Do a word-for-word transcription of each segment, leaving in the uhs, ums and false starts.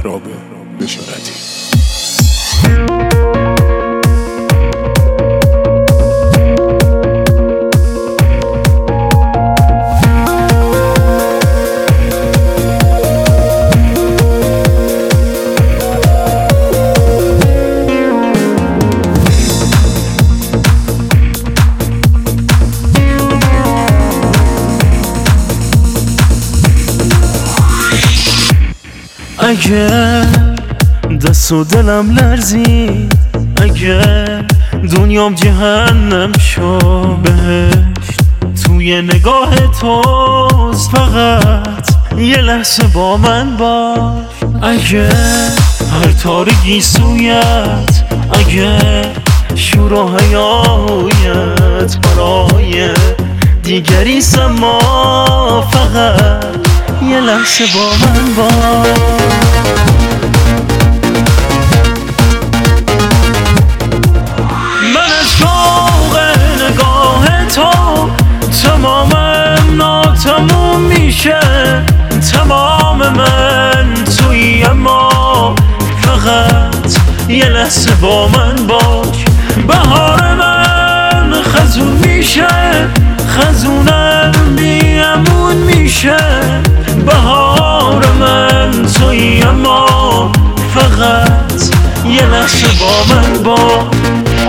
مهراب بشارتی. اگر دست و دلم لرزید، اگر دنیام جهنم شد، بهشت توی نگاه توست، فقط یه لحظه با من باش. اگر هر تارگی سویت، اگر شور و حیایت برای دیگری سما، فقط یه لحظه با من باش. من از شوق نگاه تو تمامم ناتموم میشه، تمام من توی، اما فقط یه لحظه با من باش. بهار من خزون میشه، خزونم بیامون میشه، بهار من توی، اما فقط یه لحظه با من باش.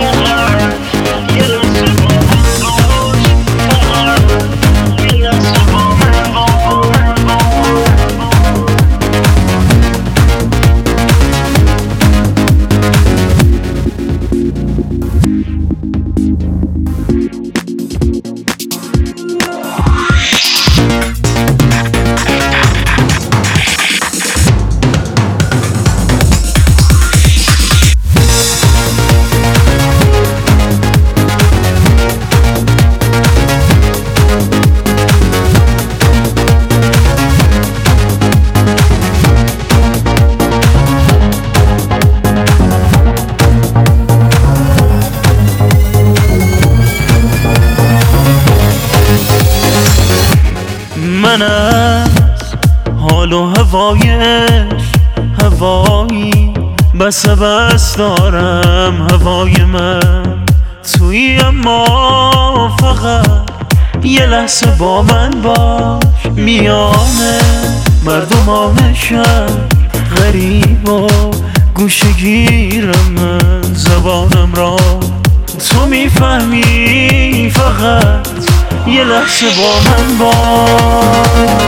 من از حال و هوایش، هوایی بس بس دارم، هوای من توی، اما فقط یه لحظه با من باش. میانه مردمان شهر غریب و گوشگیرم، من زبانم را تو میفهمی، فقط یه لحظه با من باش.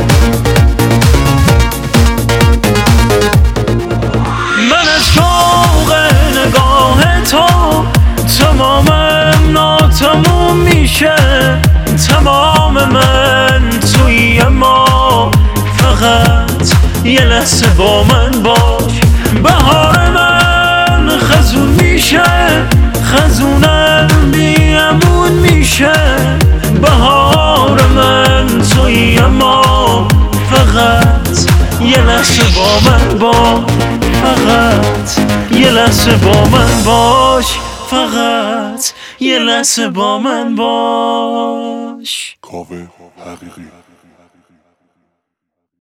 من از شوق نگاه تو تمامم ناتموم میشه، تمام من توی، اما فقط یه لحظه با من باش. بهار من خزون میشه، خزونم بیامون میشه، بهار من توی، اما فقط یه لحظه با من باش. فقط یه لحظه با من باش، فقط یه لحظه با من باش. کاوه حقیقی.